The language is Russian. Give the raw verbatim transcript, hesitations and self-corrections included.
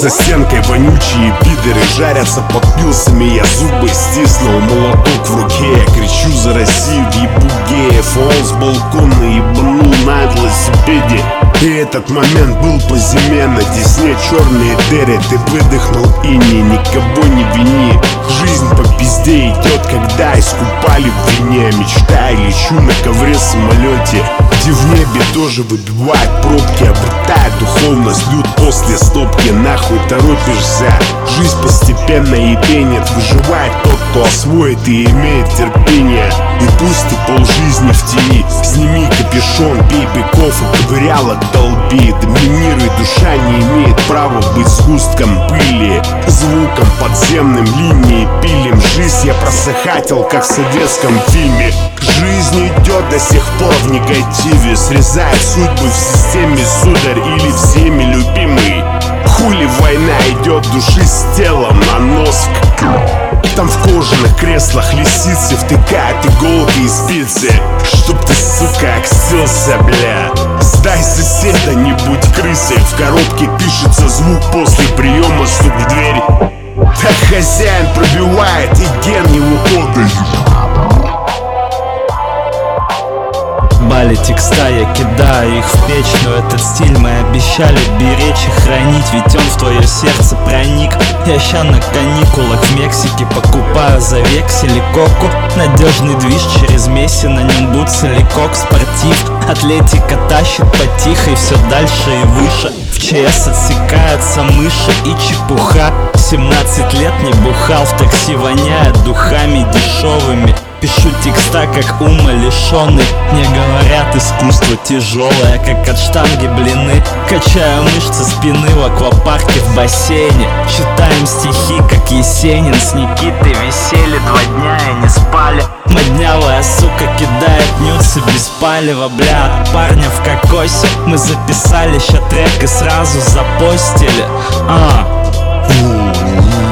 За стенкой вонючие пидоры жарятся под пилсами. Я зубы стиснул, молоток в руке. Я кричу за Россию, ебу геев. Он с балкона ебанул на велосипеде. И этот момент был по зиме. На Десне черные дыры. Ты выдохнул ини, никого не вини. Жизнь по пизде идет, когда искупали в вине. Мечтаю, лечу на ковре в самолете, где в небе тоже выбивает пробки. Обретает духовность люд после стопки. Нахуй торопишься, жизнь постепенно ебенит. Выживает тот, кто освоит и имеет терпение. И пусть ты полжизни в тени, сними капюшон, пей быков и ковырялок долби. Доминируй, душа не имеет права быть сгустком пыли, звуком подземным, линии пилим. Жизнь я просыхатил, как в советском фильме. Жизнь идет до сих пор в негативе, срезает судьбы в системе, сударь или всеми любимый. Хули война идет души с телом на нос. Там в кожаных креслах лисицы втыкают иголки и спицы, чтоб ты, сука, окстился, бля. Сдай соседа, не будь крысой. В коробке пишется звук после приема, стук в дверь. Так хозяин пробивает, и ген его подает. Бали текста, я кидаю их в печь. Но этот стиль мы обещали беречь и хранить, ведь он в твое сердце проник. Я ща на каникулах в Мексике покупаю за вексель коку. Надежный движ через Месси, на нем бутсы ликок спортив. Атлетика тащит потихо и все дальше и выше. В ЧС отсекаются мыши и чепуха. семнадцать лет не бухал, в такси воняет духами дешевыми. Пишу текста, как ума лишённый. Мне говорят, искусство тяжелое, как от штанги блины. Качаю мышцы спины в аквапарке в бассейне. Читаем стихи, как Есенин. С Никитой висели два дня и не спали. Моднявая сука кидает нюцы без палева, бля. От парня в кокосе мы записали ща трек и сразу запостили. А.